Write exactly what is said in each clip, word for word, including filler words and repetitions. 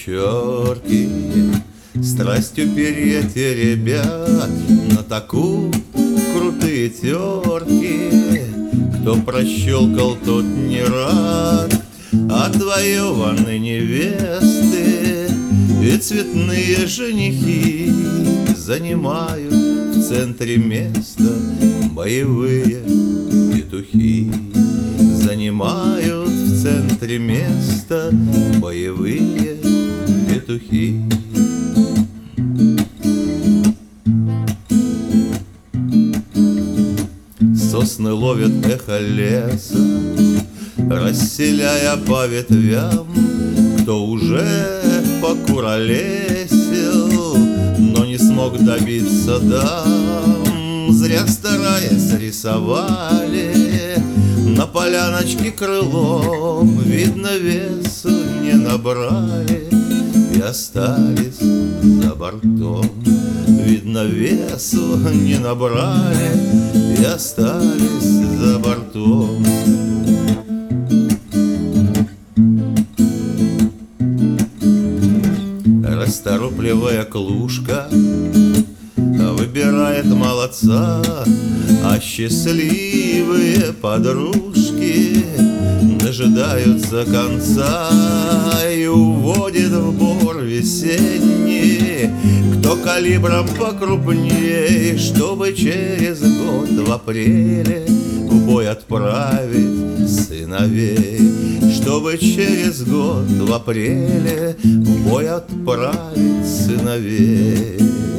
вечерки страстью перья теребят, на таку крутые терки. Кто прощелкал, тот не рад отвоеванной невесты, и цветные женихи занимают в центре места. Боевые петухи занимают в центре места. Боевые петухи. Сосны ловят эхо леса, расселяя по ветвям. Кто уже покуролесил, но не смог добиться дам, зря стараясь рисовали на поляночке крылом. Видно, весу не набрали и остались за бортом. Видно, весу не набрали и остались за бортом. Расторопливая клушка выбирает молодца, а счастливые подружки дожидаются конца и уводит в бор весенний, кто калибром покрупней, чтобы через год в апреле в бой отправить сыновей. Чтобы через год в апреле в бой отправить сыновей.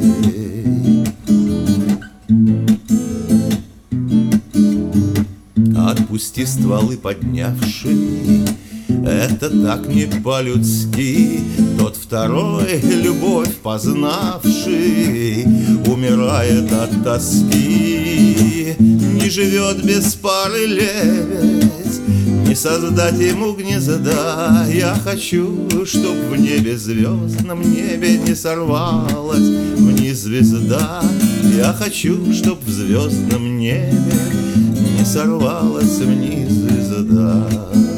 Отпусти стволы поднявший, это так не по-людски. Тот второй, любовь познавший, умирает от тоски. Не живет без пары лебедь, не создать ему гнезда. Я хочу, чтоб в небе, звездном небе, не сорвалась вниз звезда. Я хочу, чтоб в звездном небе не сорвалась вниз звезда.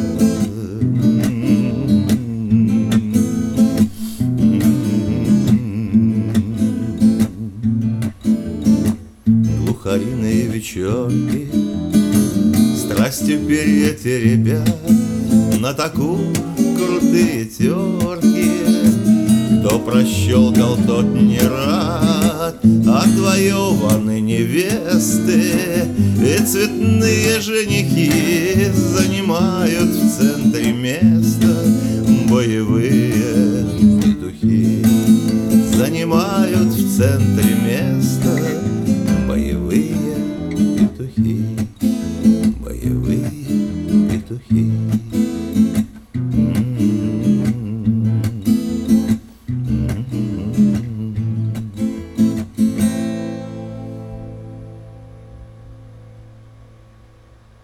Глухариные вечерки страстью перья теребят, на таку крутые терки. Кто прощелкал, тот не рад отвоеваны невесты, и цветные женихи занимают в центре места. Боевые петухи занимают в центре места. Боевые петухи.